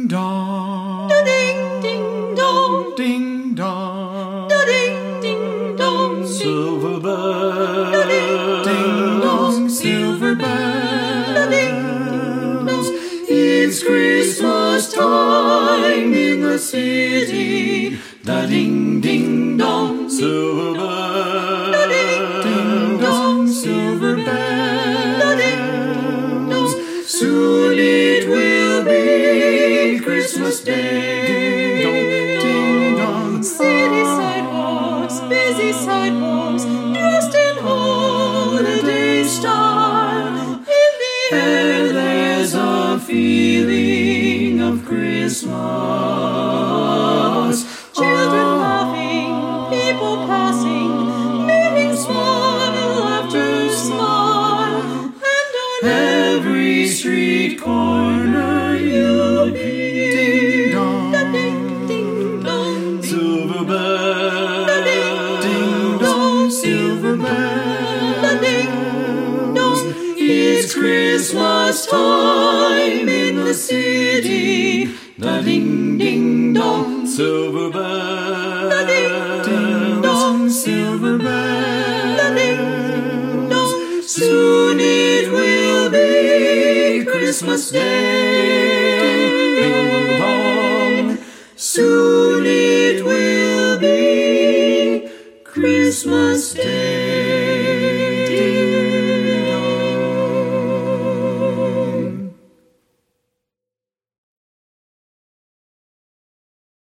Ding dong, ding ding dong, ding dong, ding ding dong, silver bells, ding dong, silver bells. It's Christmas time in the city. The ding ding dong, silver bells, ding dong, silver bells. Soon it will be Christmas Day. Ding dong, city sidewalks, busy sidewalks, dressed in holiday style. In the air there's a feeling of Christmas. children laughing, people passing, meeting smile after smile, and on every street corner you'll hear ding dong, ding dong, silver bells, ding dong, silver bells. ding dong. It's Christmas time in the city. The ding ding dong, silver bells, ding dong, silver bells. Soon it will be Christmas Day. Ding dong. Soon it will be Christmas Day.